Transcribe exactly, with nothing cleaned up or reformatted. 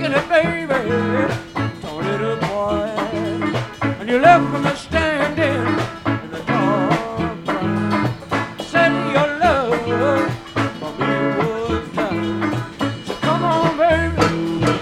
taking it, baby. Told little boy, and you left me, Mister